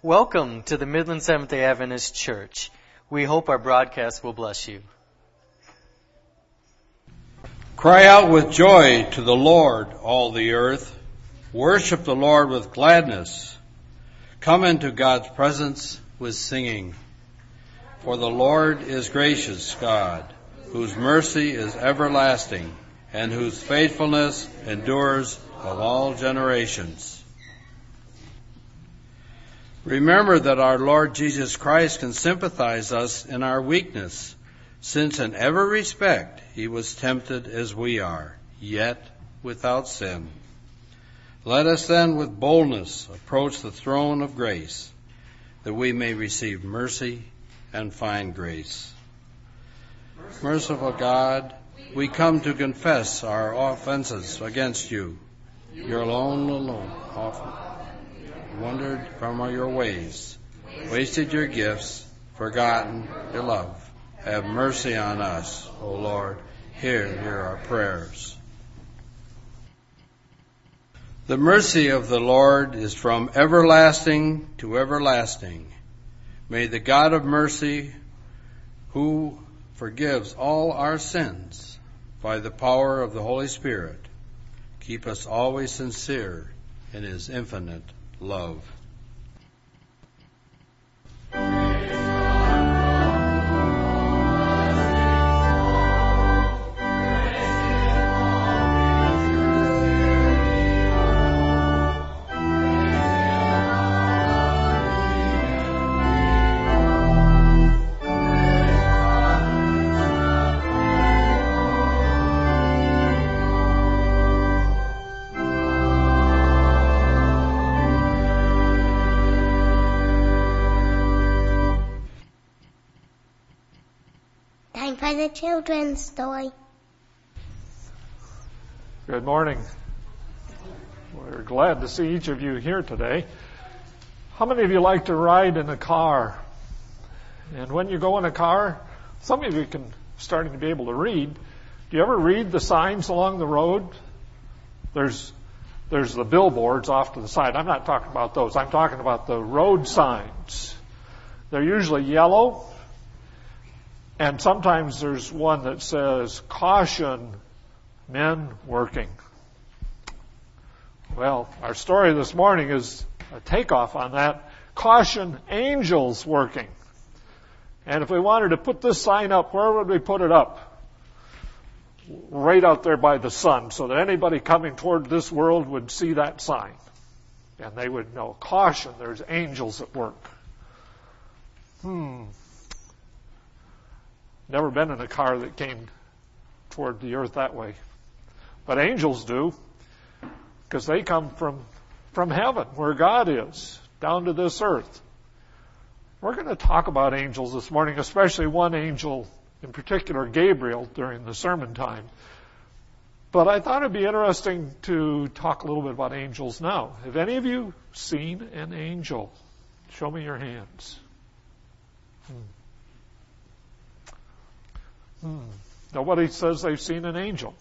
Welcome to the Midland Seventh-day Adventist Church. We hope our broadcast will bless you. Cry out with joy to the Lord, all the earth. Worship the Lord with gladness. Come into God's presence with singing. For the Lord is gracious God, whose mercy is everlasting, and whose faithfulness endures of all generations. Remember that our Lord Jesus Christ can sympathize us in our weakness, since in every respect he was tempted as we are, yet without sin. Let us then with boldness approach the throne of grace, that we may receive mercy and find grace. Merciful God, we come to confess our offenses against you. You're alone, often wandered from your ways, wasted your gifts, forgotten your love. Have mercy on us, O Lord. Hear our prayers. The mercy of the Lord is from everlasting to everlasting. May the God of mercy, who forgives all our sins by the power of the Holy Spirit, keep us always sincere in his infinite love. For the children's story. Good morning. We're glad to see each of you here today. How many of you like to ride in a car? And when you go in a car, some of you starting to be able to read. Do you ever read the signs along the road? There's the billboards off to the side. I'm not talking about those. I'm talking about the road signs. They're usually yellow. And sometimes there's one that says, "Caution, men working." Well, our story this morning is a takeoff on that. Caution, angels working. And if we wanted to put this sign up, where would we put it up? Right out there by the sun, so that anybody coming toward this world would see that sign. And they would know, caution, there's angels at work. Never been in a car that came toward the earth that way. But angels do, because they come from heaven, where God is, down to this earth. We're going to talk about angels this morning, especially one angel in particular, Gabriel, during the sermon time. But I thought it'd be interesting to talk a little bit about angels now. Have any of you seen an angel? Show me your hands. Nobody says they've seen an angel.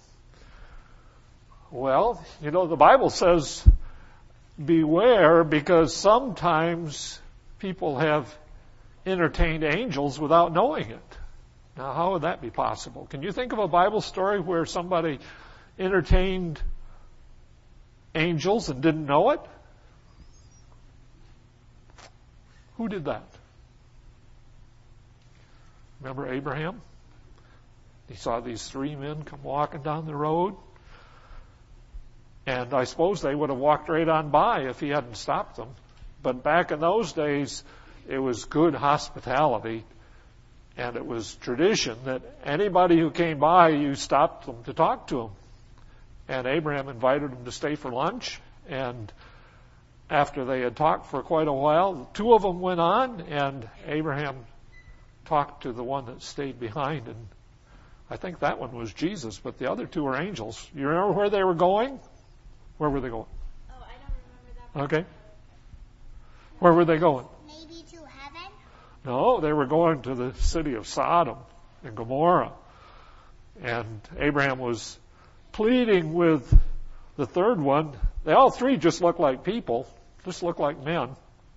Well, the Bible says beware, because sometimes people have entertained angels without knowing it. Now, how would that be possible? Can you think of a Bible story where somebody entertained angels and didn't know it? Who did that? Remember Abraham? He saw these three men come walking down the road. And I suppose they would have walked right on by if he hadn't stopped them. But back in those days, it was good hospitality. And it was tradition that anybody who came by, you stopped them to talk to them. And Abraham invited them to stay for lunch. And after they had talked for quite a while, two of them went on, and Abraham talked to the one that stayed behind. And I think that one was Jesus, but the other two were angels. You remember where they were going? Where were they going? Oh, I don't remember that. Okay. Where were they going? Maybe to heaven? No, they were going to the city of Sodom and Gomorrah. And Abraham was pleading with the third one. They all three just look like people, just look like men.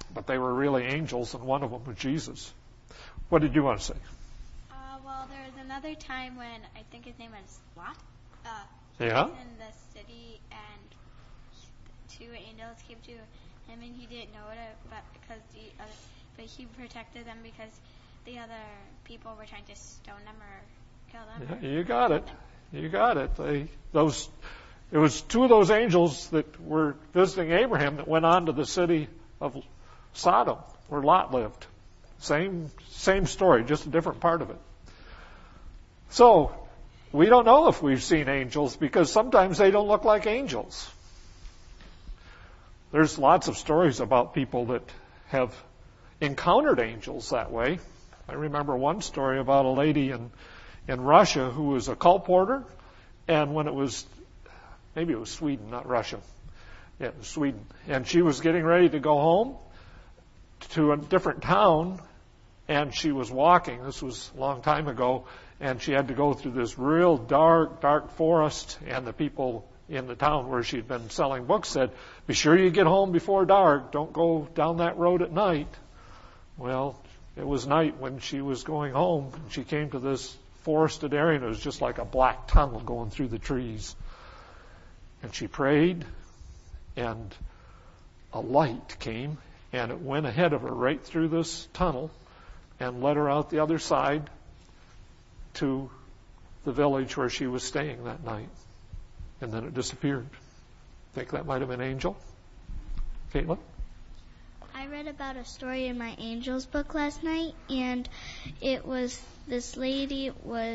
But they were really angels, and one of them was Jesus. What did you want to say? Well, there was another time when I think his name was Lot. Yeah? He was in the city, and two angels came to him, and he didn't know it, but he protected them because the other people were trying to stone them or kill them. Yeah, you got it. You got it. It was two of those angels that were visiting Abraham that went on to the city of Sodom, where Lot lived. Same story, just a different part of it. So, we don't know if we've seen angels because sometimes they don't look like angels. There's lots of stories about people that have encountered angels that way. I remember one story about a lady in Russia who was a colporteur, and when maybe it was Sweden, not Russia. Yeah, it was Sweden. And she was getting ready to go home to a different town, and she was walking. This was a long time ago, and she had to go through this real dark forest, and the people in the town where she'd been selling books said, "Be sure you get home before dark. Don't go down that road at night." Well, it was night when she was going home, and she came to this forested area, and it was just like a black tunnel going through the trees. And she prayed, and a light came, and it went ahead of her right through this tunnel and led her out the other side to the village where she was staying that night. And then it disappeared. Think that might have been an angel? Caitlin? I read about a story in my angels book last night, and it was this lady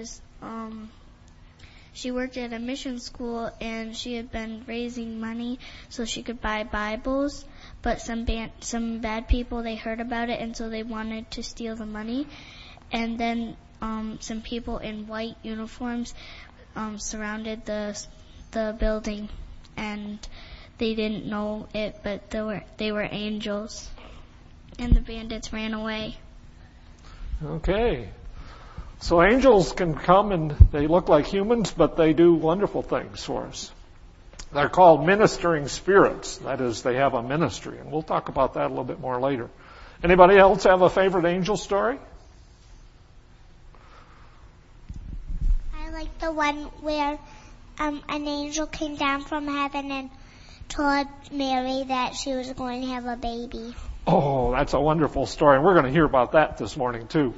she worked at a mission school, and she had been raising money so she could buy Bibles, but some bad people, they heard about it, and so they wanted to steal the money. And then some people in white uniforms surrounded the building, and they didn't know it, but they were angels, and the bandits ran away. Okay. So angels can come and they look like humans, but they do wonderful things for us. They're called ministering spirits. That is, they have a ministry, and we'll talk about that a little bit more later. Anybody else have a favorite angel story? I like the one where an angel came down from heaven and told Mary that she was going to have a baby. Oh, that's a wonderful story, and we're going to hear about that this morning too.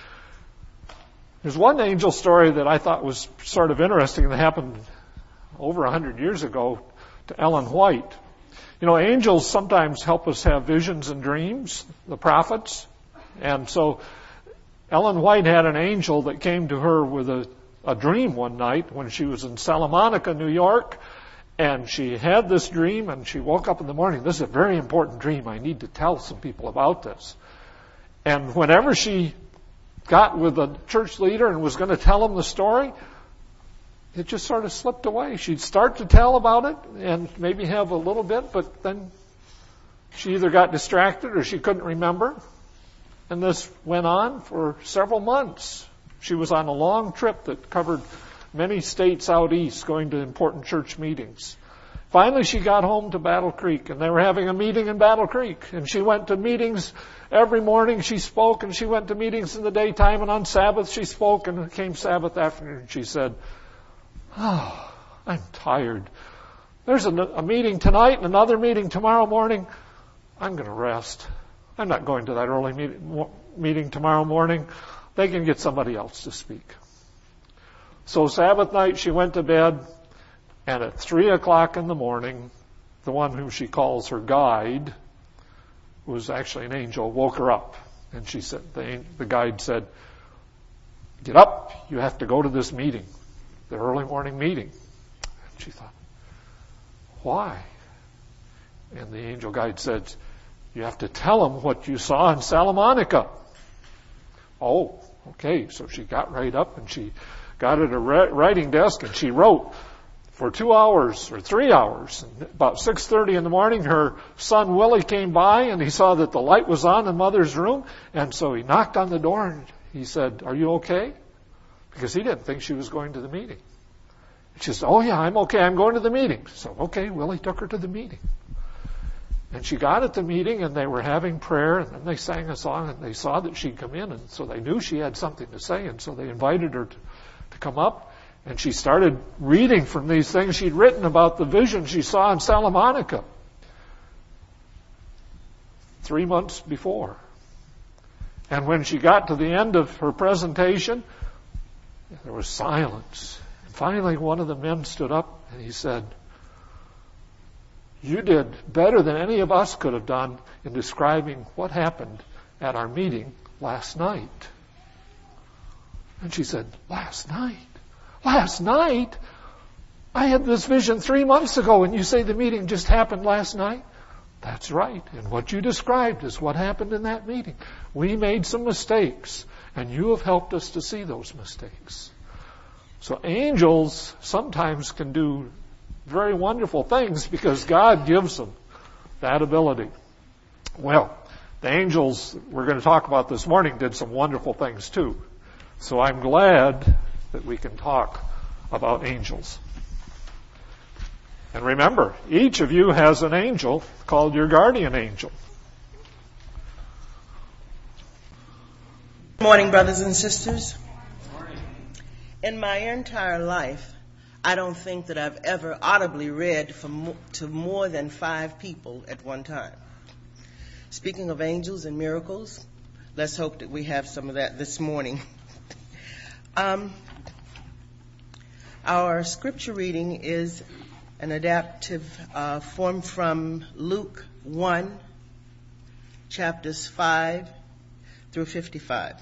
There's one angel story that I thought was sort of interesting that happened over 100 years ago to Ellen White. You know, angels sometimes help us have visions and dreams, the prophets. And so Ellen White had an angel that came to her with a dream one night when she was in Salamanca, New York. And she had this dream, and she woke up in the morning. This is a very important dream. I need to tell some people about this. And whenever she got with a church leader and was going to tell him the story, it just sort of slipped away. She'd start to tell about it and maybe have a little bit, but then she either got distracted or she couldn't remember. And this went on for several months. She was on a long trip that covered many states out east, going to important church meetings. Finally, she got home to Battle Creek, and they were having a meeting in Battle Creek. And she went to meetings every morning. She spoke, and she went to meetings in the daytime. And on Sabbath, she spoke, and it came Sabbath afternoon. She said, "Oh, I'm tired. There's a meeting tonight and another meeting tomorrow morning. I'm going to rest. I'm not going to that early meeting tomorrow morning. They can get somebody else to speak." So Sabbath night, she went to bed. And at 3 o'clock in the morning, the one whom she calls her guide, who was actually an angel, woke her up. And she said, the guide said, "Get up, you have to go to this meeting, the early morning meeting." And she thought, "Why?" And the angel guide said, "You have to tell them what you saw in Salamanca." Oh, okay. So she got right up and she got at a writing desk and she wrote for 2 hours or 3 hours. And about 6:30 in the morning, her son Willie came by and he saw that the light was on in Mother's room. And so he knocked on the door and he said, "Are you okay?" Because he didn't think she was going to the meeting. She said, "Oh yeah, I'm okay. I'm going to the meeting." So, okay, Willie took her to the meeting. And she got at the meeting, and they were having prayer, and then they sang a song, and they saw that she'd come in, and so they knew she had something to say, and so they invited her to come up, and she started reading from these things she'd written about the vision she saw in Salamanca 3 months before. And when she got to the end of her presentation, there was silence. And finally, one of the men stood up, and he said, "You did better than any of us could have done in describing what happened at our meeting last night." And she said, "Last night? Last night? I had this vision 3 months ago, and you say the meeting just happened last night?" "That's right. And what you described is what happened in that meeting. We made some mistakes, and you have helped us to see those mistakes." So angels sometimes can do very wonderful things because God gives them that ability. Well, the angels we're going to talk about this morning did some wonderful things too. So I'm glad that we can talk about angels. And remember, each of you has an angel called your guardian angel. Good morning, brothers and sisters. In my entire life, I don't think that I've ever audibly read to more than 5 people at one time. Speaking of angels and miracles, let's hope that we have some of that this morning. Our scripture reading is an adaptive form from Luke 1, chapters 5 through 55.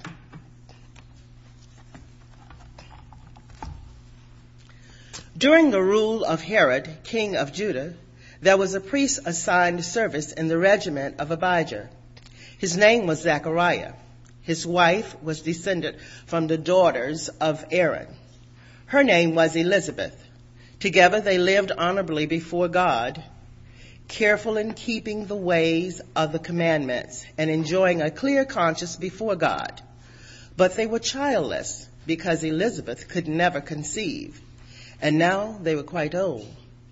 During the rule of Herod, king of Judah, there was a priest assigned service in the regiment of Abijah. His name was Zechariah. His wife was descended from the daughters of Aaron. Her name was Elizabeth. Together they lived honorably before God, careful in keeping the ways of the commandments and enjoying a clear conscience before God. But they were childless because Elizabeth could never conceive. And now they were quite old.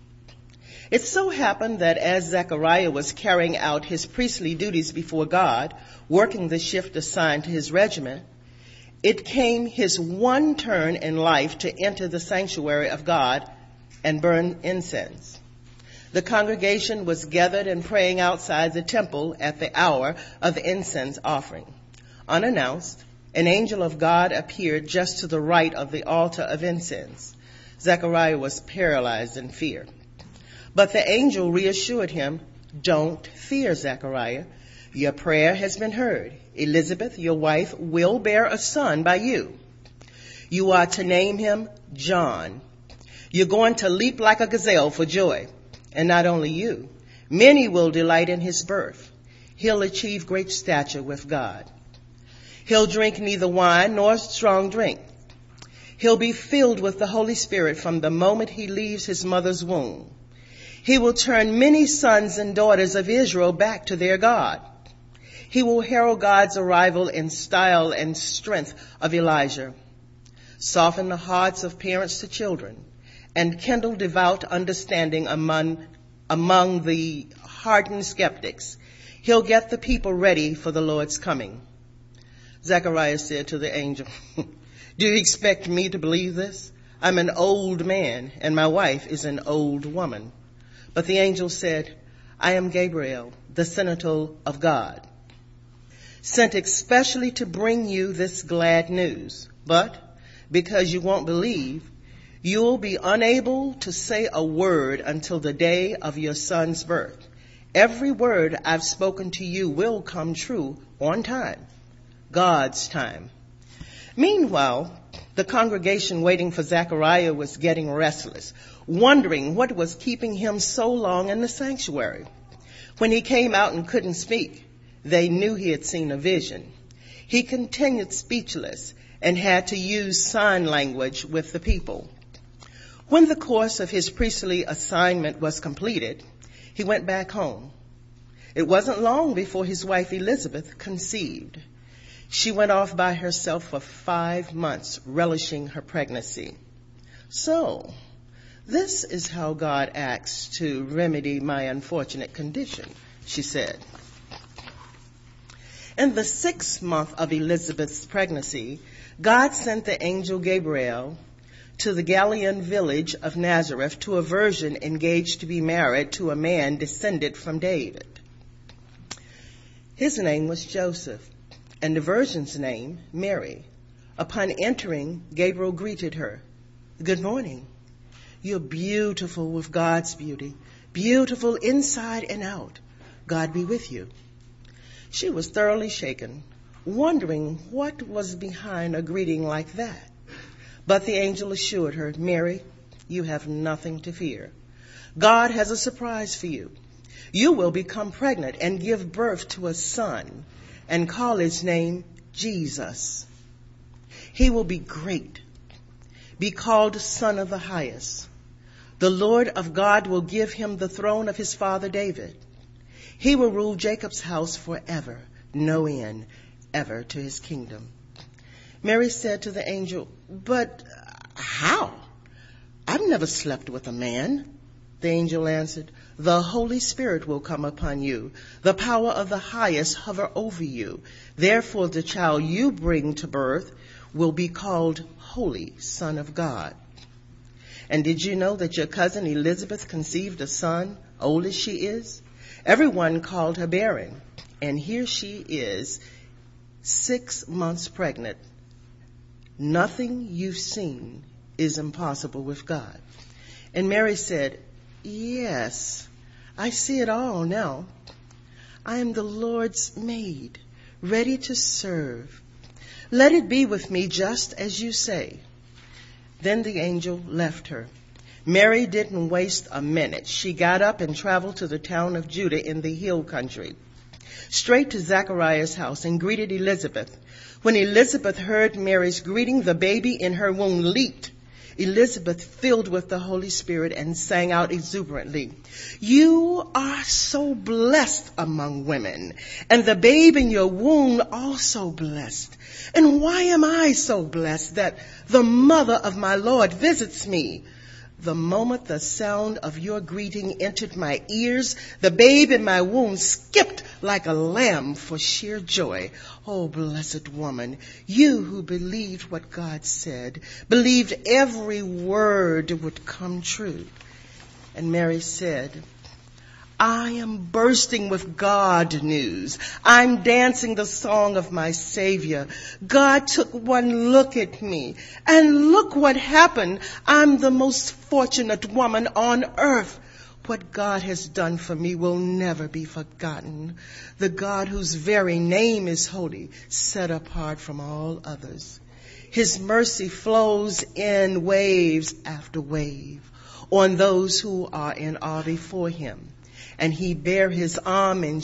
It so happened that as Zechariah was carrying out his priestly duties before God, working the shift assigned to his regiment, it came his one turn in life to enter the sanctuary of God and burn incense. The congregation was gathered and praying outside the temple at the hour of the incense offering. Unannounced, an angel of God appeared just to the right of the altar of incense. Zechariah was paralyzed in fear. But the angel reassured him, "Don't fear, Zechariah. Your prayer has been heard. Elizabeth, your wife, will bear a son by you. You are to name him John. You're going to leap like a gazelle for joy. And not only you, many will delight in his birth. He'll achieve great stature with God. He'll drink neither wine nor strong drink. He'll be filled with the Holy Spirit from the moment he leaves his mother's womb. He will turn many sons and daughters of Israel back to their God. He will herald God's arrival in style and strength of Elijah, soften the hearts of parents to children, and kindle devout understanding among the hardened skeptics. He'll get the people ready for the Lord's coming." Zechariah said to the angel, "Do you expect me to believe this? I'm an old man, and my wife is an old woman." But the angel said, "I am Gabriel, the senator of God, sent especially to bring you this glad news. But because you won't believe, you'll be unable to say a word until the day of your son's birth. Every word I've spoken to you will come true on time, God's time." Meanwhile, the congregation waiting for Zechariah was getting restless, wondering what was keeping him so long in the sanctuary. When he came out and couldn't speak, they knew he had seen a vision. He continued speechless and had to use sign language with the people. When the course of his priestly assignment was completed, he went back home. It wasn't long before his wife Elizabeth conceived. She went off by herself for 5 months, relishing her pregnancy. So, this is how God acts to remedy my unfortunate condition. she said. In the 6th month of Elizabeth's pregnancy, God sent the angel Gabriel to the Galilean village of Nazareth to a virgin engaged to be married to a man descended from David. His name was Joseph, and the virgin's name, Mary. Upon entering, Gabriel greeted her. "Good morning. You're beautiful with God's beauty, beautiful inside and out. God be with you." She was thoroughly shaken, wondering what was behind a greeting like that. But the angel assured her, "Mary, you have nothing to fear. God has a surprise for you. You will become pregnant and give birth to a son and call his name Jesus. He will be great, be called Son of the Highest. The Lord of God will give him the throne of his father David. He will rule Jacob's house forever, no end, ever to his kingdom." Mary said to the angel, "But how? I've never slept with a man." The angel answered, "The Holy Spirit will come upon you. The power of the highest hover over you. Therefore the child you bring to birth will be called Holy Son of God. And did you know that your cousin Elizabeth conceived a son, old as she is? Everyone called her barren, and here she is, 6 months pregnant. Nothing you've seen is impossible with God." And Mary said, "Yes, I see it all now. I am the Lord's maid, ready to serve. Let it be with me just as you say." Then the angel left her. Mary didn't waste a minute. She got up and traveled to the town of Judah in the hill country, straight to Zachariah's house, and greeted Elizabeth. When Elizabeth heard Mary's greeting, the baby in her womb leaped. Elizabeth, filled with the Holy Spirit, and sang out exuberantly, "You are so blessed among women, and the babe in your womb also blessed. And why am I so blessed that the mother of my Lord visits me? The moment the sound of your greeting entered my ears, the babe in my womb skipped like a lamb for sheer joy. Oh, blessed woman, you who believed what God said, believed every word would come true." And Mary said, "I am bursting with God news. I'm dancing the song of my Savior. God took one look at me, and look what happened. I'm the most fortunate woman on earth. What God has done for me will never be forgotten. The God whose very name is holy, set apart from all others. His mercy flows in waves after wave on those who are in awe before him. And he bare his arm and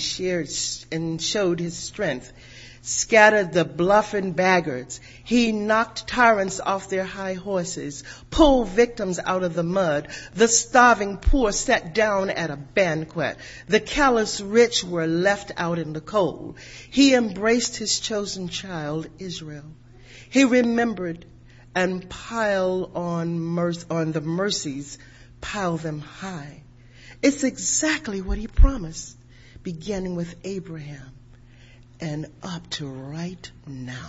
showed his strength, scattered the bluffing braggarts. He knocked tyrants off their high horses, pulled victims out of the mud. The starving poor sat down at a banquet. The callous rich were left out in the cold. He embraced his chosen child, Israel. He remembered and piled on the mercies, piled them high. It's exactly what he promised, beginning with Abraham and up to right now.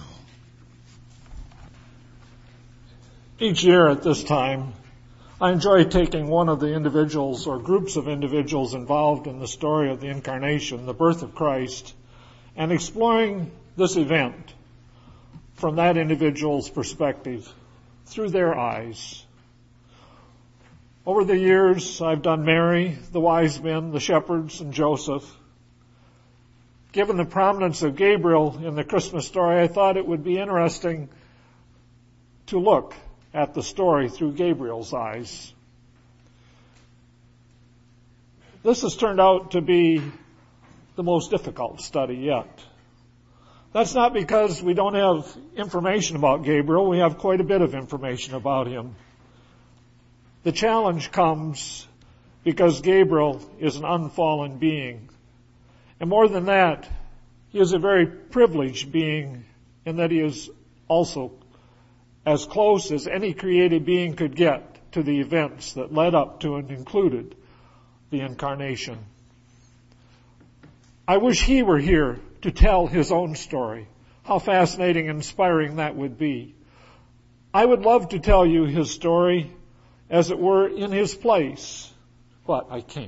Each year at this time, I enjoy taking one of the individuals or groups of individuals involved in the story of the Incarnation, the birth of Christ, and exploring this event from that individual's perspective, through their eyes. Over the years, I've done Mary, the wise men, the shepherds, and Joseph. Given the prominence of Gabriel in the Christmas story, I thought it would be interesting to look at the story through Gabriel's eyes. This has turned out to be the most difficult study yet. That's not because we don't have information about Gabriel. We have quite a bit of information about him. The challenge comes because Gabriel is an unfallen being. And more than that, he is a very privileged being in that he is also as close as any created being could get to the events that led up to and included the Incarnation. I wish he were here to tell his own story. How fascinating and inspiring that would be. I would love to tell you his story, as it were, in his place, but I can't.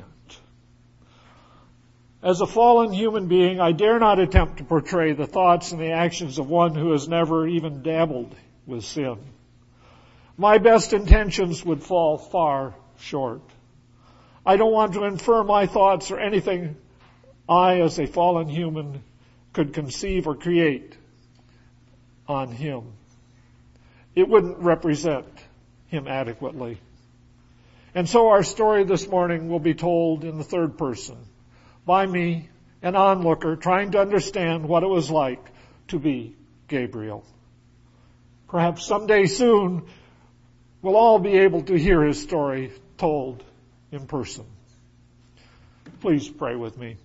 As a fallen human being, I dare not attempt to portray the thoughts and the actions of one who has never even dabbled with sin. My best intentions would fall far short. I don't want to infer my thoughts or anything I, as a fallen human, could conceive or create on him. It wouldn't represent him adequately. And so our story this morning will be told in the third person, by me, an onlooker, trying to understand what it was like to be Gabriel. Perhaps someday soon, we'll all be able to hear his story told in person. Please pray with me.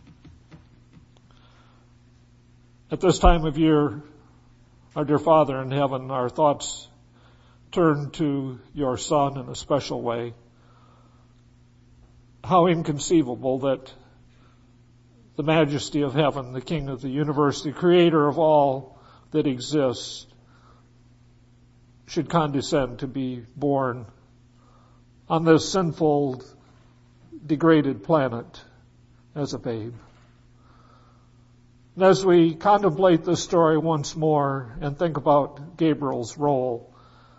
At this time of year, our dear Father in heaven, our thoughts turn to your Son in a special way. How inconceivable that the majesty of heaven, the King of the universe, the creator of all that exists, should condescend to be born on this sinful, degraded planet as a babe. And as we contemplate this story once more and think about Gabriel's role,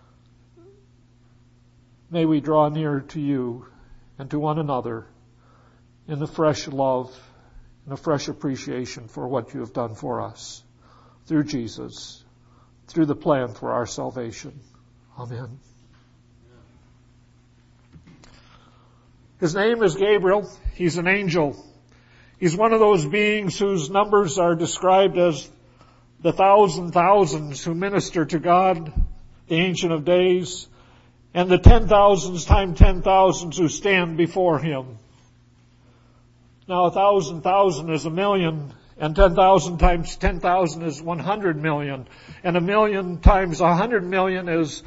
may we draw near to you and to one another in the fresh love and a fresh appreciation for what you have done for us through Jesus, through the plan for our salvation. Amen. His name is Gabriel. He's an angel. He's one of those beings whose numbers are described as the thousands who minister to God, the Ancient of Days, and the 10,000s times 10,000s who stand before him. Now 1,000 is 1,000,000, and 10,000 times 10,000 is 100 million, and 1,000,000 times 100 million is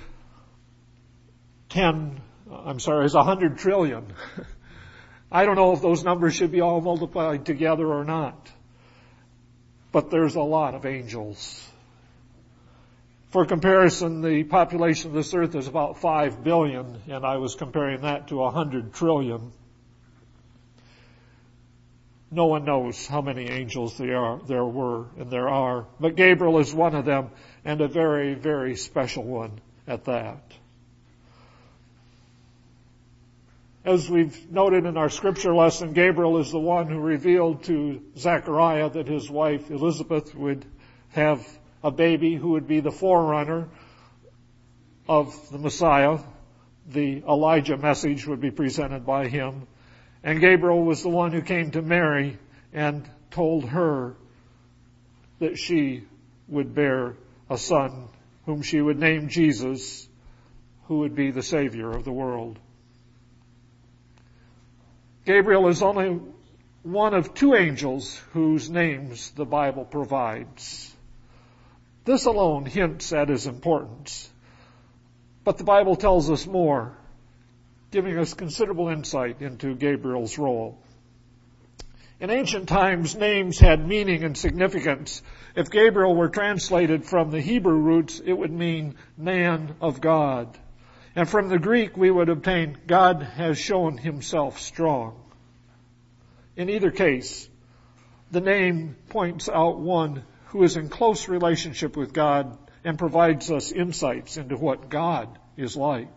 100 trillion. I don't know if those numbers should be all multiplied together or not. But there's a lot of angels. For comparison, the population of this earth is about 5 billion, and I was comparing that to 100 trillion. No one knows how many angels there were, and there are. But Gabriel is one of them, and a very, very special one at that. As we've noted in our scripture lesson, Gabriel is the one who revealed to Zechariah that his wife Elizabeth would have a baby who would be the forerunner of the Messiah. The Elijah message would be presented by him. And Gabriel was the one who came to Mary and told her that she would bear a son whom she would name Jesus, who would be the Savior of the world. Gabriel is only one of 2 angels whose names the Bible provides. This alone hints at his importance. But the Bible tells us more, giving us considerable insight into Gabriel's role. In ancient times, names had meaning and significance. If Gabriel were translated from the Hebrew roots, it would mean man of God. And from the Greek, we would obtain God has shown himself strong. In either case, the name points out one who is in close relationship with God and provides us insights into what God is like.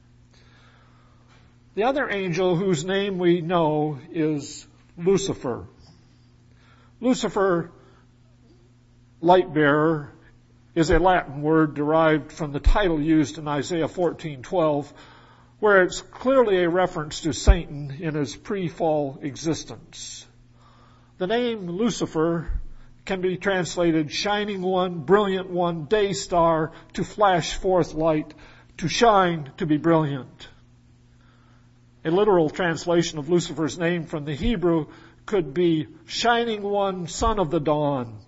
The other angel whose name we know is Lucifer. Lucifer, light bearer, is a Latin word derived from the title used in Isaiah 14:12, where it's clearly a reference to Satan in his pre-fall existence. The name Lucifer can be translated shining one, brilliant one, day star, to flash forth light, to shine, to be brilliant. A literal translation of Lucifer's name from the Hebrew could be shining one, son of the dawn.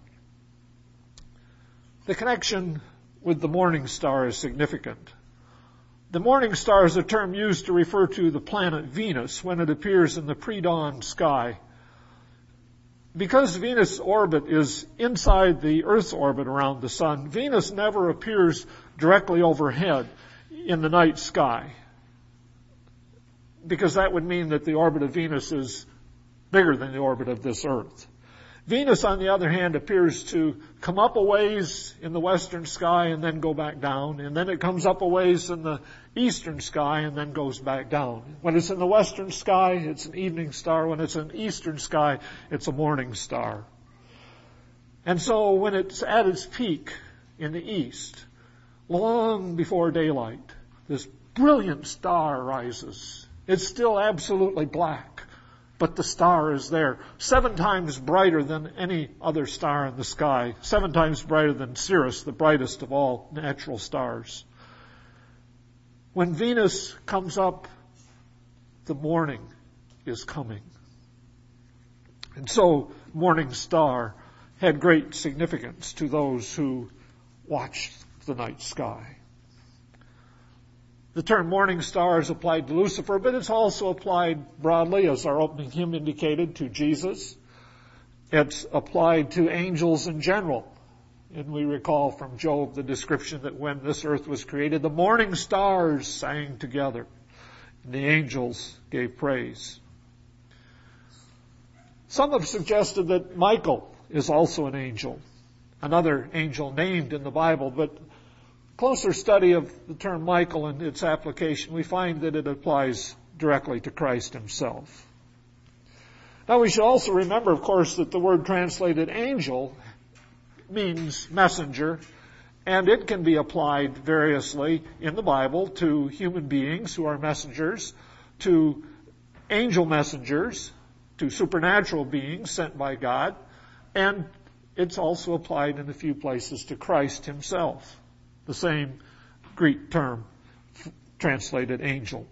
The connection with the morning star is significant. The morning star is a term used to refer to the planet Venus when it appears in the pre-dawn sky. because Venus' orbit is inside the Earth's orbit around the sun, Venus never appears directly overhead in the night sky, because that would mean that the orbit of Venus is bigger than the orbit of this Earth. Venus, on the other hand, appears to come up a ways in the western sky and then go back down, and then it comes up a ways in the eastern sky and then goes back down. When it's in the western sky, it's an evening star. When it's in the eastern sky, it's a morning star. And so when it's at its peak in the east, long before daylight, this brilliant star rises. It's still absolutely black, but the star is there, 7 times brighter than any other star in the sky, 7 times brighter than Sirius, the brightest of all natural stars. When Venus comes up, the morning is coming. And so, morning star had great significance to those who watched the night sky. The term morning star is applied to Lucifer, but it's also applied broadly, as our opening hymn indicated, to Jesus. It's applied to angels in general. And we recall from Job the description that when this earth was created, the morning stars sang together, and the angels gave praise. Some have suggested that Michael is also an angel, another angel named in the Bible, but closer study of the term Michael and its application, we find that it applies directly to Christ himself. Now we should also remember, of course, that the word translated angel means messenger, and it can be applied variously in the Bible to human beings who are messengers, to angel messengers, to supernatural beings sent by God, and it's also applied in a few places to Christ himself. The same Greek term translated angel.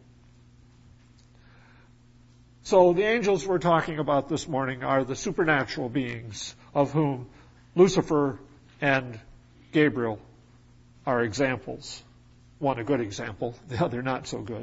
So the angels we're talking about this morning are the supernatural beings of whom Lucifer and Gabriel are examples. One a good example, the other not so good.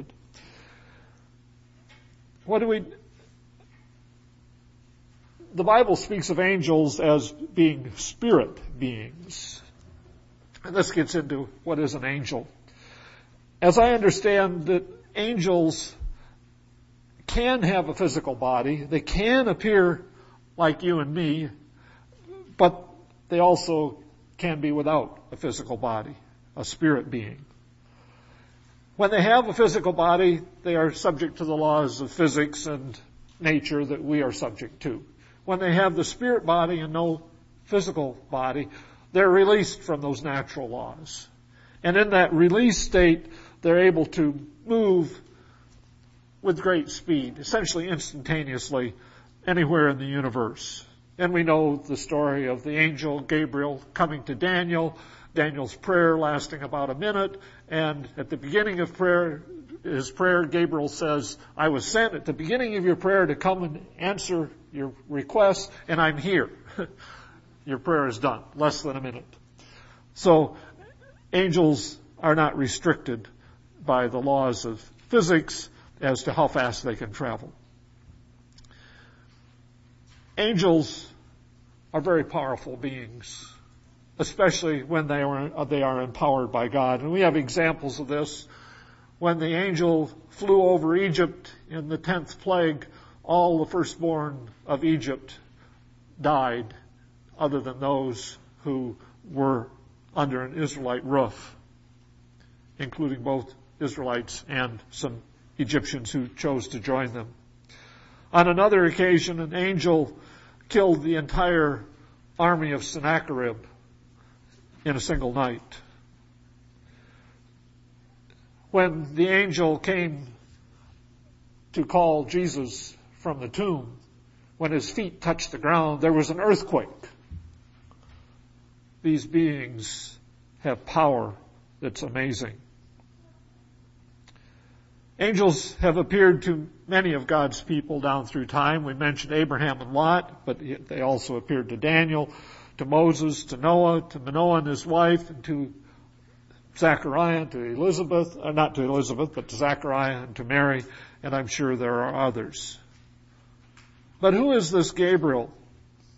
The Bible speaks of angels as being spirit beings. And this gets into what is an angel. As I understand that angels can have a physical body, they can appear like you and me, but they also can be without a physical body, a spirit being. When they have a physical body, they are subject to the laws of physics and nature that we are subject to. When they have the spirit body and no physical body, they're released from those natural laws. And in that released state, they're able to move with great speed, essentially instantaneously, anywhere in the universe. And we know the story of the angel Gabriel coming to Daniel, Daniel's prayer lasting about a minute, and at the beginning of his prayer, Gabriel says, I was sent at the beginning of your prayer to come and answer your request, and I'm here. Your prayer is done. Less than a minute. So, angels are not restricted by the laws of physics as to how fast they can travel. Angels are very powerful beings, especially when they are empowered by God. And we have examples of this. When the angel flew over Egypt in the 10th plague, all the firstborn of Egypt died, other than those who were under an Israelite roof, including both Israelites and some Egyptians who chose to join them. On another occasion, an angel killed the entire army of Sennacherib in a single night. When the angel came to call Jesus from the tomb, when his feet touched the ground, there was an earthquake. These beings have power that's amazing. Angels have appeared to many of God's people down through time. We mentioned Abraham and Lot, but they also appeared to Daniel, to Moses, to Noah, to Manoah and his wife, and to Zachariah, to Elizabeth, not to Elizabeth, but to Zachariah and to Mary, and I'm sure there are others. But who is this Gabriel?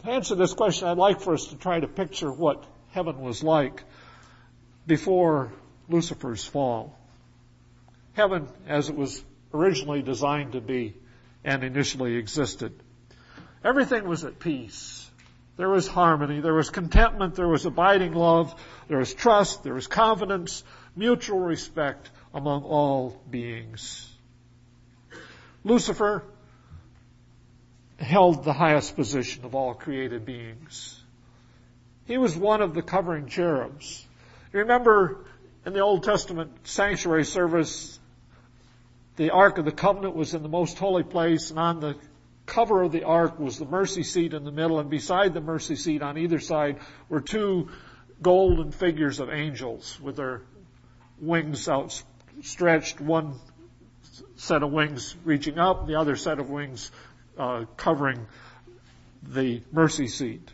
To answer this question, I'd like for us to try to picture what heaven was like before Lucifer's fall. Heaven as it was originally designed to be and initially existed. Everything was at peace. There was harmony, there was contentment, there was abiding love, there was trust, there was confidence, mutual respect among all beings. Lucifer held the highest position of all created beings. He was one of the covering cherubs. You remember in the Old Testament sanctuary service, the Ark of the Covenant was in the most holy place, and on the cover of the Ark was the mercy seat in the middle, and beside the mercy seat on either side were two golden figures of angels with their wings outstretched, one set of wings reaching up, the other set of wings covering the mercy seat.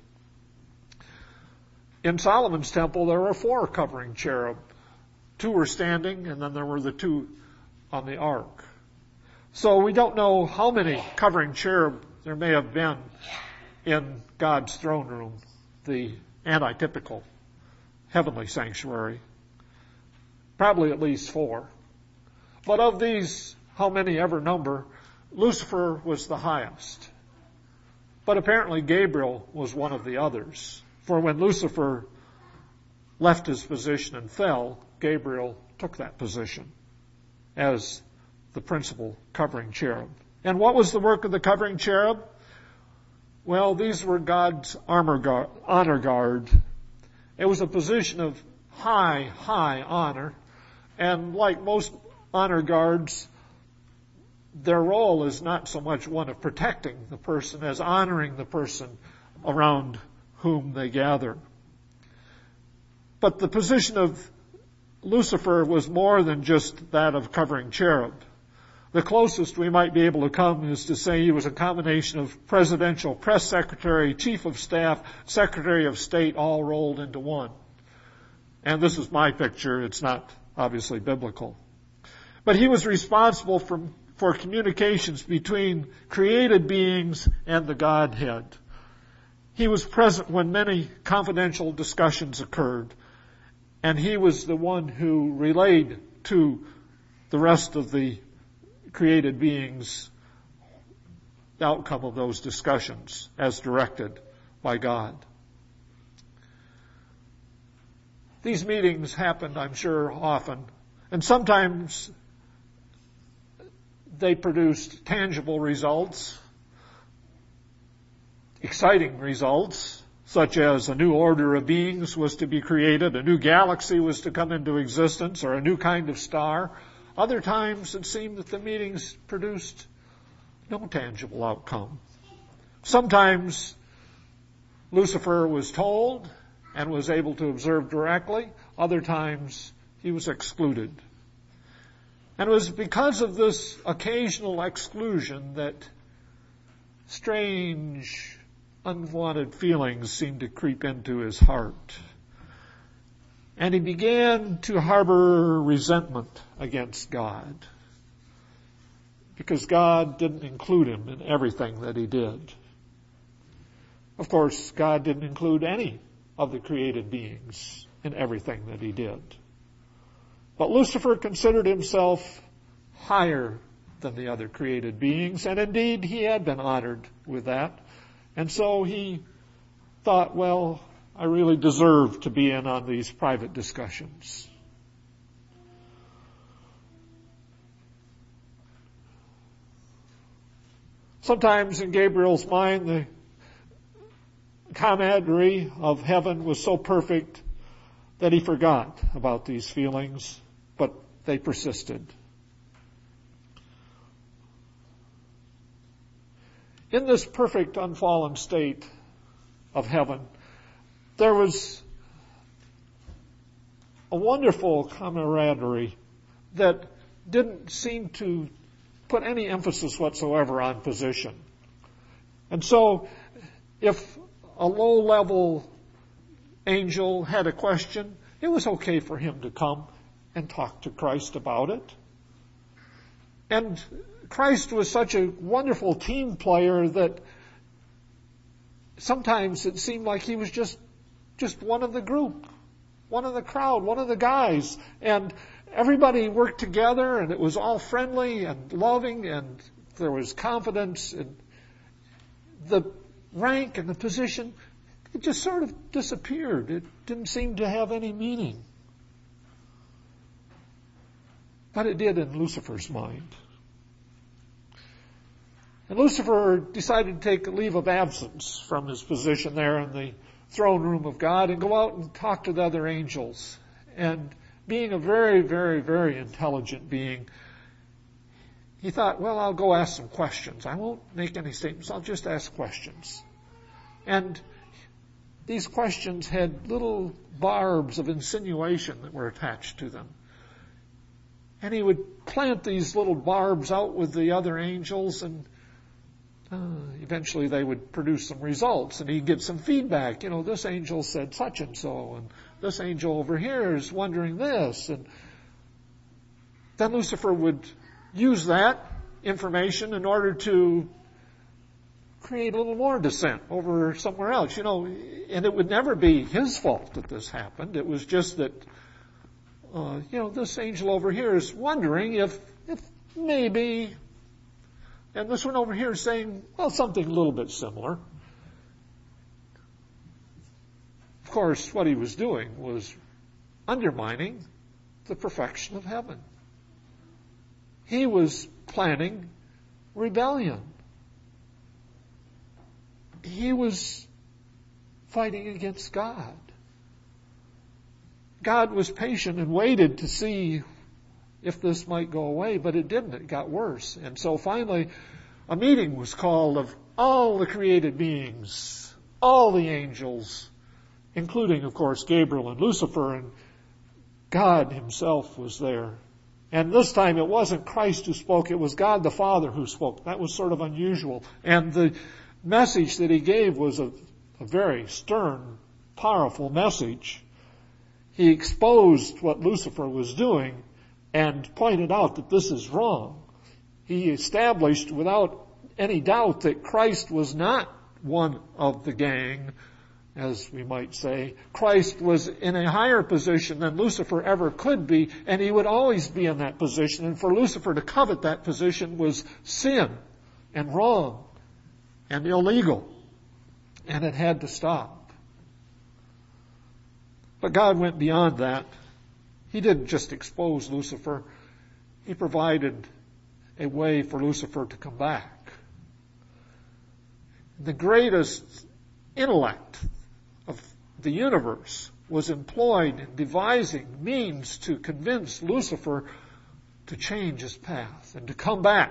In Solomon's temple, there were 4 covering cherub. 2 were standing, and then there were the 2 on the ark. So we don't know how many covering cherub there may have been in God's throne room, the antitypical heavenly sanctuary. Probably at least 4. But of these, how many ever number, Lucifer was the highest. But apparently Gabriel was one of the others. For when Lucifer left his position and fell, Gabriel took that position as the principal covering cherub. And what was the work of the covering cherub? Well, these were God's honor guard. It was a position of high honor. And like most honor guards, their role is not so much one of protecting the person as honoring the person around whom they gather. But the position of Lucifer was more than just that of covering cherub. The closest we might be able to come is to say he was a combination of presidential press secretary, chief of staff, secretary of state, all rolled into one. And this is my picture. It's not obviously biblical. But he was responsible for communications between created beings and the Godhead. He was present when many confidential discussions occurred, and he was the one who relayed to the rest of the created beings the outcome of those discussions as directed by God. These meetings happened, I'm sure, often, and sometimes they produced tangible results, exciting results, such as a new order of beings was to be created, a new galaxy was to come into existence, or a new kind of star. Other times it seemed that the meetings produced no tangible outcome. Sometimes Lucifer was told and was able to observe directly. Other times he was excluded. And it was because of this occasional exclusion that strange, unwanted feelings seemed to creep into his heart. And he began to harbor resentment against God, because God didn't include him in everything that he did. Of course, God didn't include any of the created beings in everything that he did. But Lucifer considered himself higher than the other created beings, and indeed he had been honored with that. And so he thought, well, I really deserve to be in on these private discussions. Sometimes in Gabriel's mind, the camaraderie of heaven was so perfect that he forgot about these feelings, but they persisted. In this perfect unfallen state of heaven, there was a wonderful camaraderie that didn't seem to put any emphasis whatsoever on position. And so, if a low-level angel had a question, it was okay for him to come and talk to Christ about it. And Christ was such a wonderful team player that sometimes it seemed like he was just one of the group, one of the crowd, one of the guys. And everybody worked together, and it was all friendly and loving, and there was confidence. And the rank and the position, it just sort of disappeared. It didn't seem to have any meaning. But it did in Lucifer's mind. And Lucifer decided to take a leave of absence from his position there in the throne room of God and go out and talk to the other angels. And being a very, very, very intelligent being, he thought, well, I'll go ask some questions. I won't make any statements. I'll just ask questions. And these questions had little barbs of insinuation that were attached to them. And he would plant these little barbs out with the other angels, and eventually they would produce some results, and he'd get some feedback. You know, this angel said such and so, and this angel over here is wondering this. And then Lucifer would use that information in order to create a little more dissent over somewhere else. You know, and it would never be his fault that this happened. It was just that, this angel over here is wondering if maybe, and this one over here is saying, well, something a little bit similar. Of course, what he was doing was undermining the perfection of heaven. He was planning rebellion. He was fighting against God. God was patient and waited to see if this might go away, but it didn't. It got worse. And so finally, a meeting was called of all the created beings, all the angels, including, of course, Gabriel and Lucifer, and God himself was there. And this time it wasn't Christ who spoke, it was God the Father who spoke. That was sort of unusual. And the message that he gave was a very stern, powerful message. He exposed what Lucifer was doing and pointed out that this is wrong. He established without any doubt that Christ was not one of the gang, as we might say. Christ was in a higher position than Lucifer ever could be, and he would always be in that position. And for Lucifer to covet that position was sin and wrong and illegal, and it had to stop. But God went beyond that. He didn't just expose Lucifer. He provided a way for Lucifer to come back. The greatest intellect of the universe was employed in devising means to convince Lucifer to change his path and to come back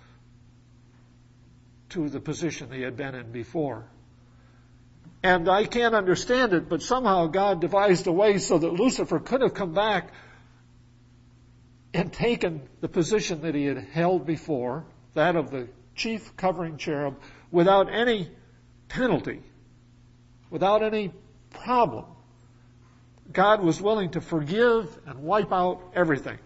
to the position he had been in before. And I can't understand it, but somehow God devised a way so that Lucifer could have come back and taken the position that he had held before, that of the chief covering cherub, without any penalty, without any problem. God was willing to forgive and wipe out everything.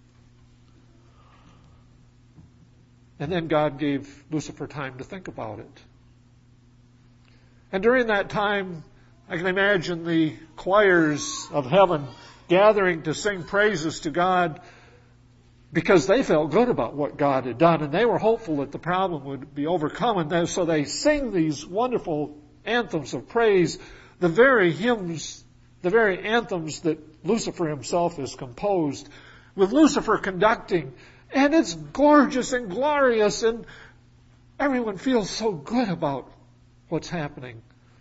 And then God gave Lucifer time to think about it. And during that time, I can imagine the choirs of heaven gathering to sing praises to God because they felt good about what God had done, and they were hopeful that the problem would be overcome. And so they sing these wonderful anthems of praise, the very hymns, the very anthems that Lucifer himself has composed, with Lucifer conducting. And it's gorgeous and glorious, and everyone feels so good about what's happening.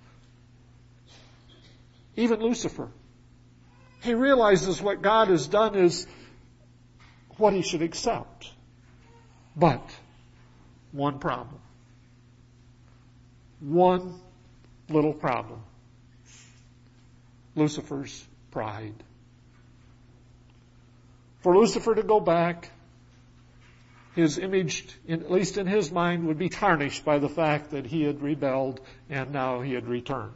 Even Lucifer. He realizes what God has done is what he should accept. But one problem. One little problem. Lucifer's pride. For Lucifer to go back, his image, at least in his mind, would be tarnished by the fact that he had rebelled and now he had returned.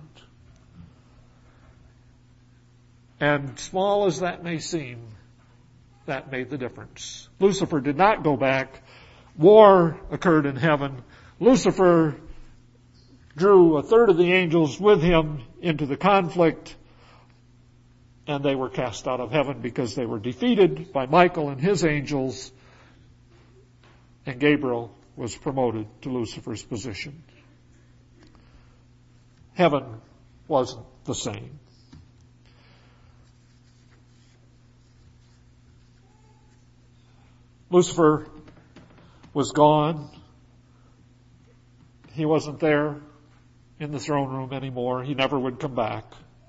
And small as that may seem, that made the difference. Lucifer did not go back. War occurred in heaven. Lucifer drew a third of the angels with him into the conflict, and they were cast out of heaven because they were defeated by Michael and his angels, and Gabriel was promoted to Lucifer's position. Heaven wasn't the same. Lucifer was gone. He wasn't there in the throne room anymore. He never would come back.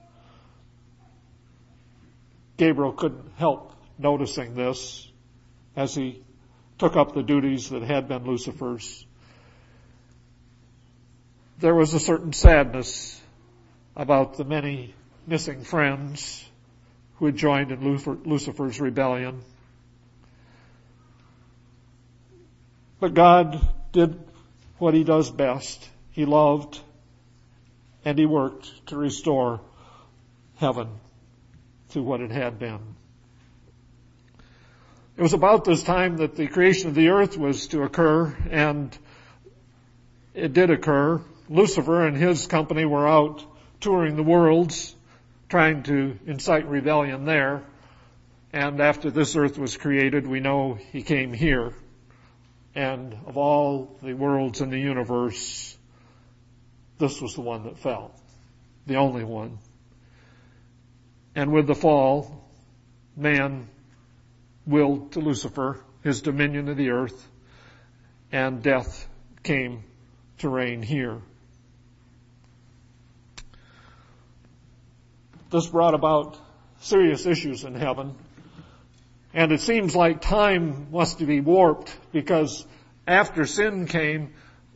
Gabriel couldn't help noticing this as he took up the duties that had been Lucifer's. There was a certain sadness about the many missing friends who had joined in Lucifer's rebellion. But God did what he does best. He loved and he worked to restore heaven to what it had been. It was about this time that the creation of the earth was to occur, and it did occur. Lucifer and his company were out touring the worlds, trying to incite rebellion there. And after this earth was created, we know he came here. And of all the worlds in the universe, this was the one that fell. The only one. And with the fall, man willed to Lucifer his dominion of the earth, and death came to reign here. This brought about serious issues in heaven. And it seems like time must be warped, because after sin came,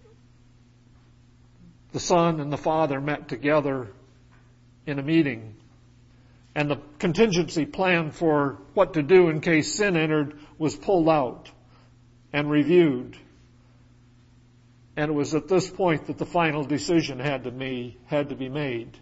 the Son and the Father met together in a meeting. And the contingency plan for what to do in case sin entered was pulled out and reviewed. And it was at this point that the final decision had to be made.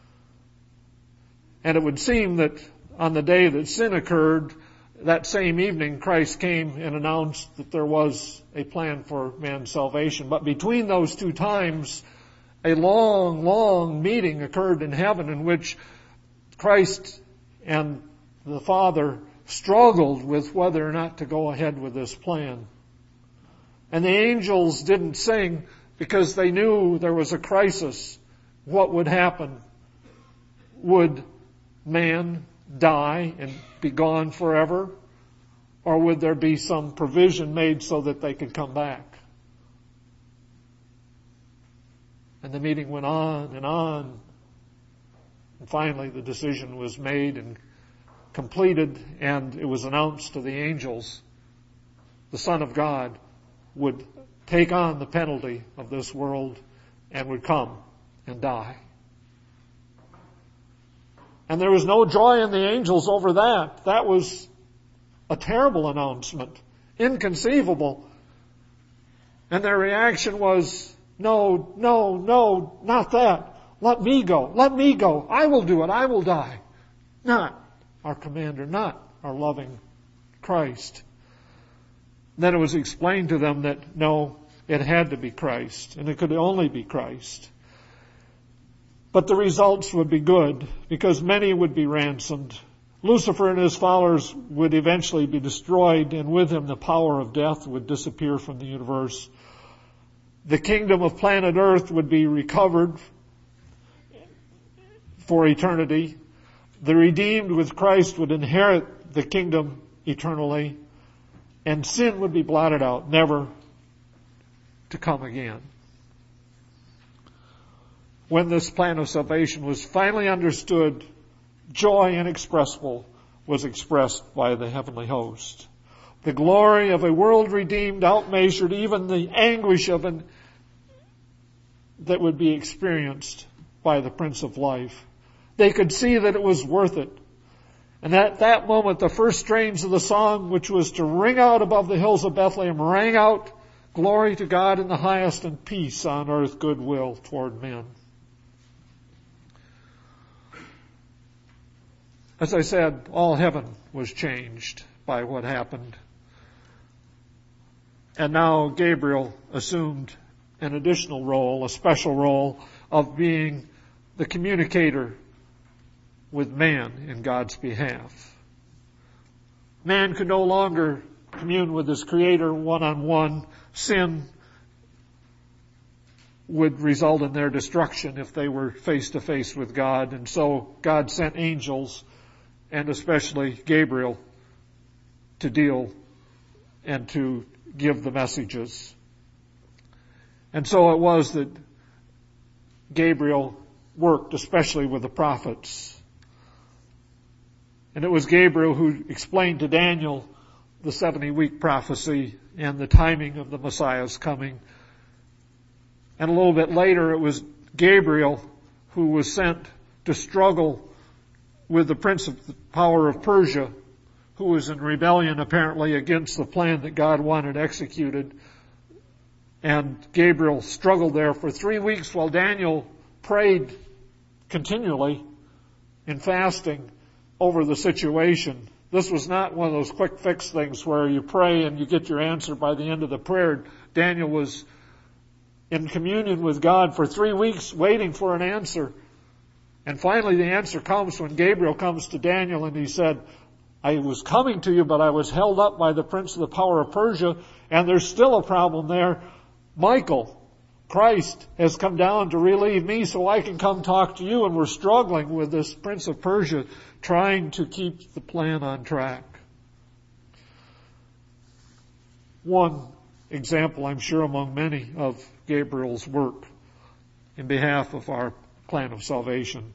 And it would seem that on the day that sin occurred, that same evening, Christ came and announced that there was a plan for man's salvation. But between those two times, a long, long meeting occurred in heaven in which Christ and the Father struggled with whether or not to go ahead with this plan. And the angels didn't sing because they knew there was a crisis. What would happen? Would man die and be gone forever? Or would there be some provision made so that they could come back? And the meeting went on and on. And finally the decision was made and completed, and it was announced to the angels the Son of God would take on the penalty of this world and would come and die. And there was no joy in the angels over that. That was a terrible announcement, inconceivable. And their reaction was, no, no, no, not that. Let me go. Let me go. I will do it. I will die. Not our commander, not our loving Christ. Then it was explained to them that no, it had to be Christ, and it could only be Christ. But the results would be good, because many would be ransomed. Lucifer and his followers would eventually be destroyed, and with him the power of death would disappear from the universe. The kingdom of planet Earth would be recovered for eternity. The redeemed with Christ would inherit the kingdom eternally, and sin would be blotted out, never to come again. When this plan of salvation was finally understood, joy inexpressible was expressed by the heavenly host. The glory of a world redeemed outmeasured even the anguish that would be experienced by the Prince of Life. They could see that it was worth it. And at that moment, the first strains of the song, which was to ring out above the hills of Bethlehem, rang out, "Glory to God in the highest, and peace on earth, goodwill toward men." As I said, all heaven was changed by what happened. And now Gabriel assumed an additional role, a special role of being the communicator with man in God's behalf. Man could no longer commune with his Creator one-on-one. Sin would result in their destruction if they were face-to-face with God. And so God sent angels, and especially Gabriel, to deal and to give the messages. And so it was that Gabriel worked especially with the prophets. And it was Gabriel who explained to Daniel the 70-week prophecy and the timing of the Messiah's coming. And a little bit later, it was Gabriel who was sent to struggle with the prince of the power of Persia, who was in rebellion apparently against the plan that God wanted executed. And Gabriel struggled there for 3 weeks while Daniel prayed continually in fasting over the situation. This was not one of those quick fix things where you pray and you get your answer by the end of the prayer. Daniel was in communion with God for 3 weeks waiting for an answer. And finally the answer comes when Gabriel comes to Daniel and he said, I was coming to you, but I was held up by the prince of the power of Persia, and there's still a problem there. Michael, Christ, has come down to relieve me so I can come talk to you, and we're struggling with this prince of Persia trying to keep the plan on track. One example, I'm sure, among many of Gabriel's work in behalf of our plan of salvation.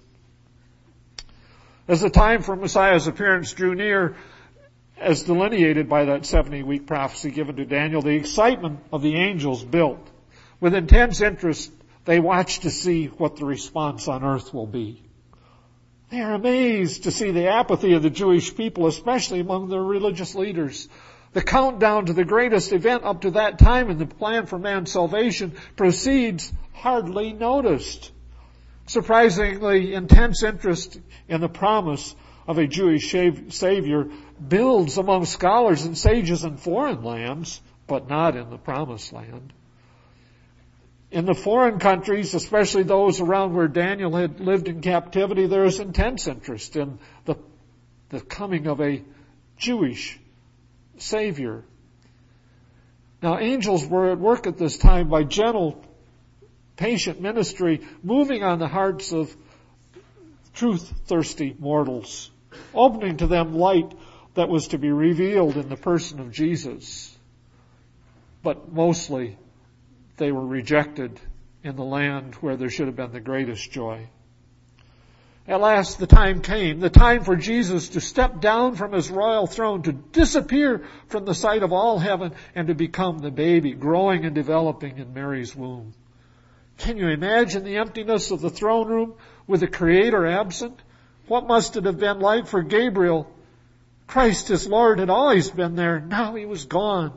As the time for Messiah's appearance drew near, as delineated by that 70-week prophecy given to Daniel, the excitement of the angels built. With intense interest, they watch to see what the response on earth will be. They are amazed to see the apathy of the Jewish people, especially among their religious leaders. The countdown to the greatest event up to that time in the plan for man's salvation proceeds hardly noticed. Surprisingly, intense interest in the promise of a Jewish Savior builds among scholars and sages in foreign lands, but not in the Promised Land. In the foreign countries, especially those around where Daniel had lived in captivity, there is intense interest in the coming of a Jewish Savior. Now, angels were at work at this time by gentle, patient ministry, moving on the hearts of truth-thirsty mortals, opening to them light that was to be revealed in the person of Jesus. But mostly, they were rejected in the land where there should have been the greatest joy. At last the time came, the time for Jesus to step down from his royal throne, to disappear from the sight of all heaven, and to become the baby growing and developing in Mary's womb. Can you imagine the emptiness of the throne room with the Creator absent? What must it have been like for Gabriel? Christ, his Lord, had always been there. Now he was gone.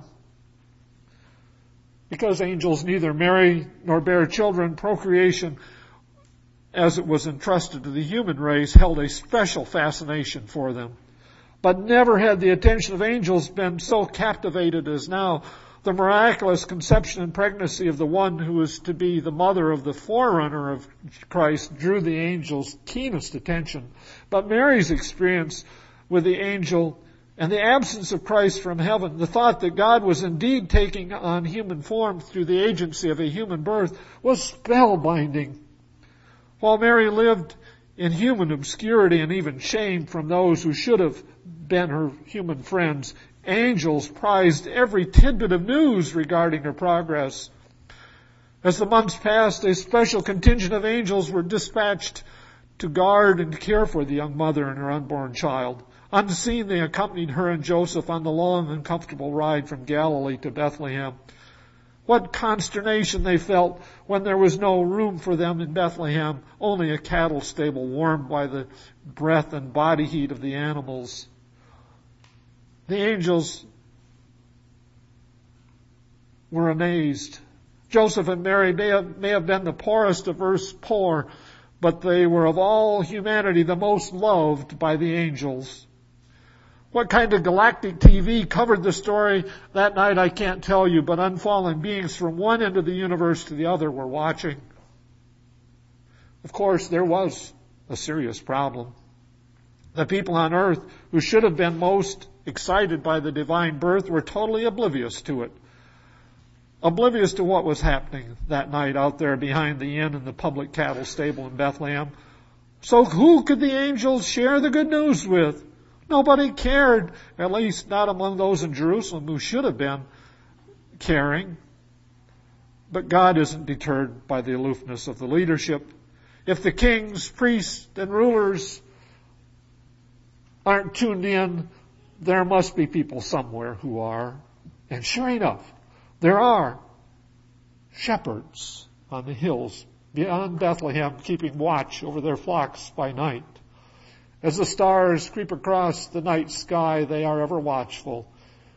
Because angels neither marry nor bear children, procreation, as it was entrusted to the human race, held a special fascination for them. But never had the attention of angels been so captivated as now. The miraculous conception and pregnancy of the one who was to be the mother of the forerunner of Christ drew the angels' keenest attention. But Mary's experience with the angel and the absence of Christ from heaven, the thought that God was indeed taking on human form through the agency of a human birth, was spellbinding. While Mary lived in human obscurity and even shame from those who should have been her human friends, angels prized every tidbit of news regarding her progress. As the months passed, a special contingent of angels were dispatched to guard and care for the young mother and her unborn child. Unseen, they accompanied her and Joseph on the long and comfortable ride from Galilee to Bethlehem. What consternation they felt when there was no room for them in Bethlehem, only a cattle stable warmed by the breath and body heat of the animals. The angels were amazed. Joseph and Mary may have been the poorest of earth's poor, but they were of all humanity the most loved by the angels. What kind of galactic TV covered the story that night, I can't tell you, but unfallen beings from one end of the universe to the other were watching. Of course, there was a serious problem. The people on earth who should have been most excited by the divine birth were totally oblivious to it. Oblivious to what was happening that night out there behind the inn in the public cattle stable in Bethlehem. So who could the angels share the good news with? Nobody cared, at least not among those in Jerusalem who should have been caring. But God isn't deterred by the aloofness of the leadership. If the kings, priests, and rulers aren't tuned in, there must be people somewhere who are. And sure enough, there are shepherds on the hills beyond Bethlehem keeping watch over their flocks by night. As the stars creep across the night sky, they are ever watchful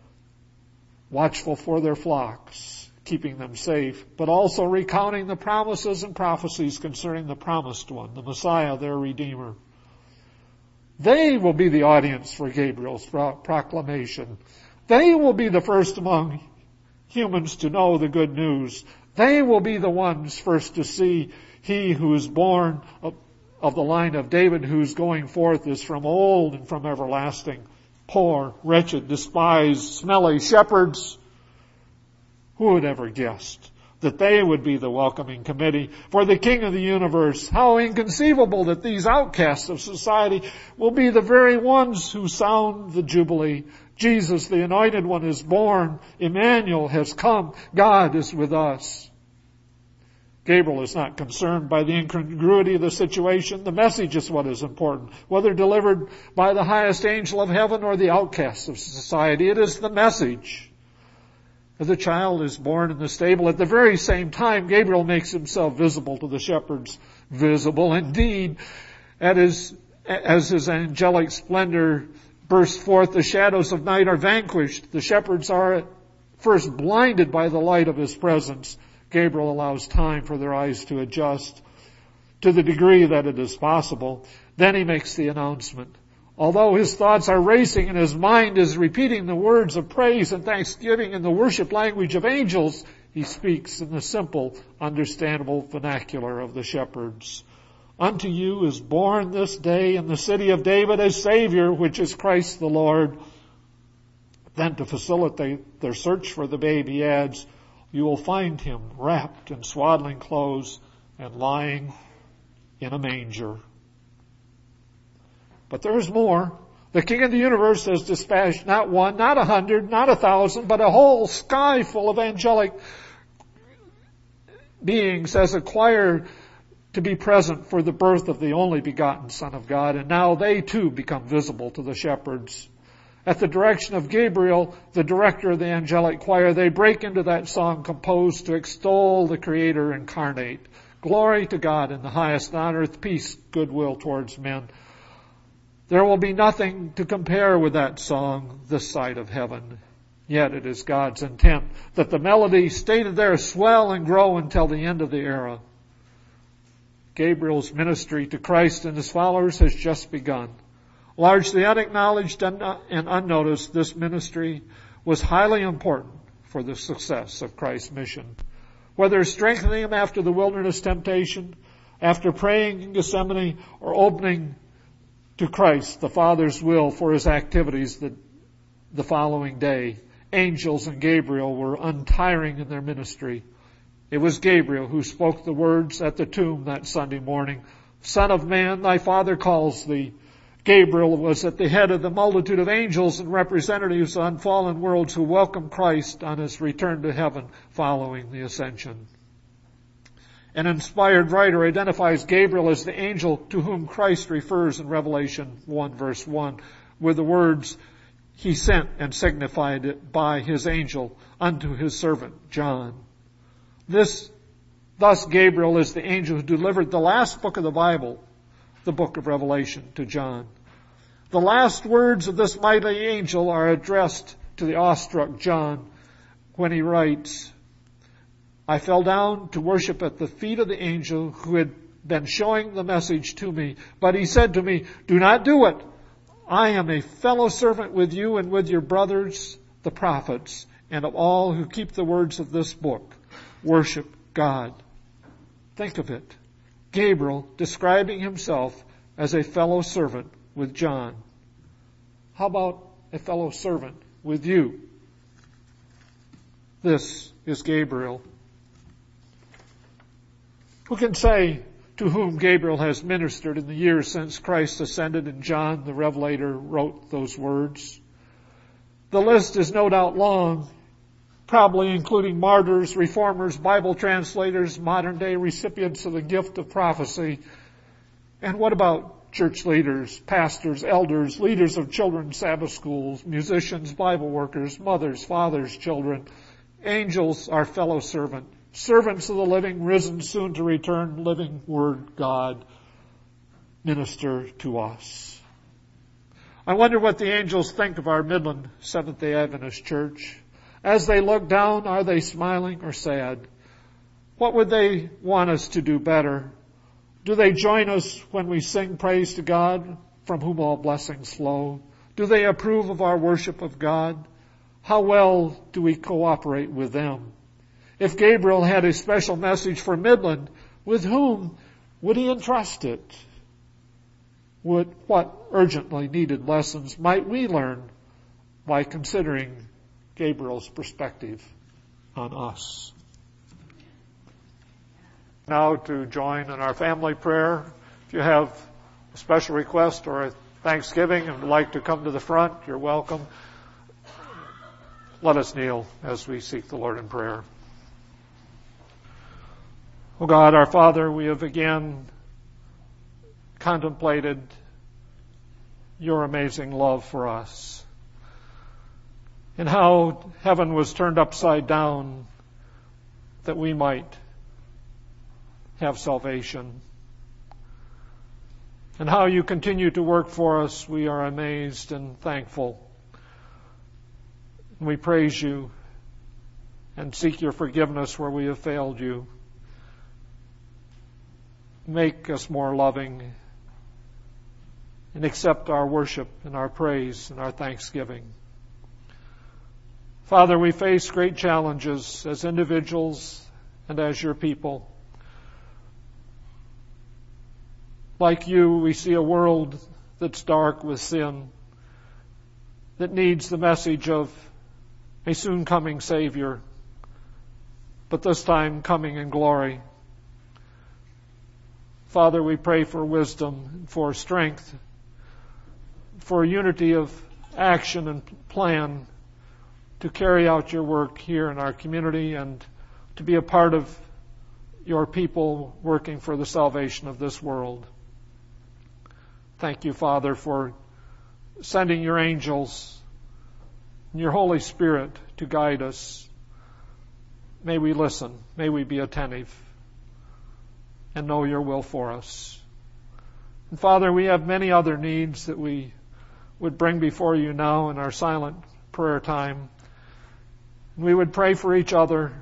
for their flocks, keeping them safe, but also recounting the promises and prophecies concerning the promised one, the Messiah, their Redeemer. They will be the audience for Gabriel's proclamation. They will be the first among humans to know the good news. They will be the ones first to see he who is born of the line of David, whose going forth is from old and from everlasting. Poor, wretched, despised, smelly shepherds. Who would ever guessed that they would be the welcoming committee for the King of the universe? How inconceivable that these outcasts of society will be the very ones who sound the jubilee. Jesus, the Anointed One, is born. Emmanuel has come. God is with us. Gabriel is not concerned by the incongruity of the situation. The message is what is important. Whether delivered by the highest angel of heaven or the outcasts of society, it is the message. As the child is born in the stable, at the very same time, Gabriel makes himself visible to the shepherds. Visible indeed. As his angelic splendor bursts forth, the shadows of night are vanquished. The shepherds are at first blinded by the light of his presence. Gabriel allows time for their eyes to adjust to the degree that it is possible. Then he makes the announcement. Although his thoughts are racing and his mind is repeating the words of praise and thanksgiving in the worship language of angels, he speaks in the simple, understandable vernacular of the shepherds. Unto you is born this day in the city of David a Savior, which is Christ the Lord. Then to facilitate their search for the babe, he adds, you will find him wrapped in swaddling clothes and lying in a manger. But there is more. The King of the universe has dispatched not one, not 100, not 1,000, but a whole sky full of angelic beings as a choir to be present for the birth of the only begotten Son of God. And now they too become visible to the shepherds. At the direction of Gabriel, the director of the angelic choir, they break into that song composed to extol the Creator incarnate. Glory to God in the highest, on earth peace, goodwill towards men. There will be nothing to compare with that song this side of heaven. Yet it is God's intent that the melody stated there swell and grow until the end of the era. Gabriel's ministry to Christ and his followers has just begun. Largely unacknowledged and unnoticed, this ministry was highly important for the success of Christ's mission. Whether strengthening him after the wilderness temptation, after praying in Gethsemane, or opening to Christ the Father's will for his activities the following day, angels and Gabriel were untiring in their ministry. It was Gabriel who spoke the words at the tomb that Sunday morning, Son of man, thy Father calls thee. Gabriel was at the head of the multitude of angels and representatives on fallen worlds who welcomed Christ on his return to heaven following the ascension. An inspired writer identifies Gabriel as the angel to whom Christ refers in Revelation 1 verse 1 with the words, he sent and signified it by his angel unto his servant John. Thus Gabriel is the angel who delivered the last book of the Bible, the book of Revelation, to John. The last words of this mighty angel are addressed to the awestruck John when he writes, I fell down to worship at the feet of the angel who had been showing the message to me. But he said to me, do not do it. I am a fellow servant with you and with your brothers, the prophets, and of all who keep the words of this book. Worship God. Think of it. Gabriel describing himself as a fellow servant with John. How about a fellow servant with you? This is Gabriel. Who can say to whom Gabriel has ministered in the years since Christ ascended and John the Revelator wrote those words? The list is no doubt long, probably including martyrs, reformers, Bible translators, modern-day recipients of the gift of prophecy. And what about church leaders, pastors, elders, leaders of children's Sabbath schools, musicians, Bible workers, mothers, fathers, children? Angels are fellow servants of the living, risen, soon to return, living Word God, minister to us. I wonder what the angels think of our Midland Seventh-day Adventist Church. As they look down, are they smiling or sad? What would they want us to do better? Do they join us when we sing praise to God, from whom all blessings flow? Do they approve of our worship of God? How well do we cooperate with them? If Gabriel had a special message for Midland, with whom would he entrust it? What urgently needed lessons might we learn by considering Gabriel's perspective on us? Now to join in our family prayer. If you have a special request or a Thanksgiving and would like to come to the front, you're welcome. Let us kneel as we seek the Lord in prayer. O God, our Father, we have again contemplated your amazing love for us and how heaven was turned upside down that we might have salvation. And how you continue to work for us, we are amazed and thankful. We praise you and seek your forgiveness where we have failed you. Make us more loving and accept our worship and our praise and our thanksgiving. Father, we face great challenges as individuals and as your people. Like you, we see a world that's dark with sin, that needs the message of a soon coming Savior, but this time coming in glory. Father, we pray for wisdom, for strength, for unity of action and plan to carry out your work here in our community and to be a part of your people working for the salvation of this world. Thank you, Father, for sending your angels and your Holy Spirit to guide us. May we listen. May we be attentive and know your will for us. And Father, we have many other needs that we would bring before you now in our silent prayer time. We would pray for each other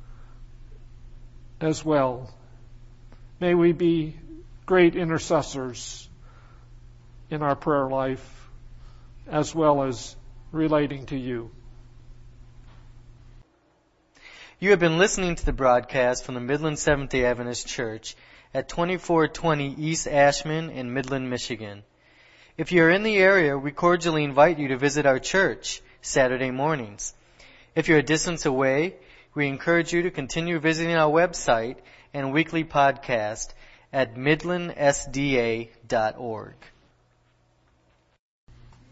as well. May we be great intercessors in our prayer life as well as relating to you. You have been listening to the broadcast from the Midland Seventh-day Adventist Church at 2420 East Ashman in Midland, Michigan. If you are in the area, we cordially invite you to visit our church Saturday mornings. If you're a distance away, we encourage you to continue visiting our website and weekly podcast at midlandsda.org.